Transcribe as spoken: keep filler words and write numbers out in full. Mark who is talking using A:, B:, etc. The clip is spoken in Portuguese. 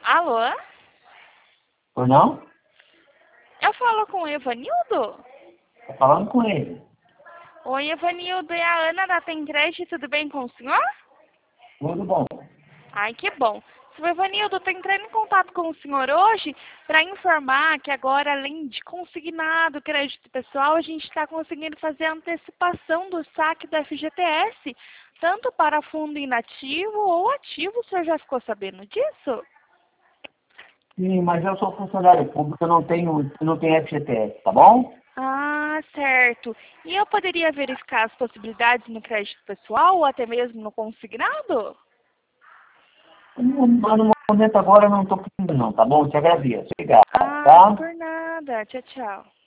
A: Alô?
B: Ou não?
A: Eu falo com o Evanildo?
B: Tô falando com ele.
A: Oi, Evanildo, é a Ana da Tencred, tudo bem com o senhor?
B: Tudo bom.
A: Ai, que bom. Seu Evanildo, eu tô entrando em contato com o senhor hoje para informar que agora, além de consignado crédito pessoal, a gente está conseguindo fazer a antecipação do saque da F G T S, tanto para fundo inativo ou ativo. O senhor já ficou sabendo disso?
B: Sim, mas eu sou funcionário público, eu não tenho, eu não tenho F G T S, tá bom?
A: Ah, certo. E eu poderia verificar as possibilidades no crédito pessoal ou até mesmo no consignado?
B: No, no momento agora eu não estou precisando não, tá bom? Te agradeço. Obrigado,
A: Ah,
B: tá?
A: por nada. Tchau, tchau.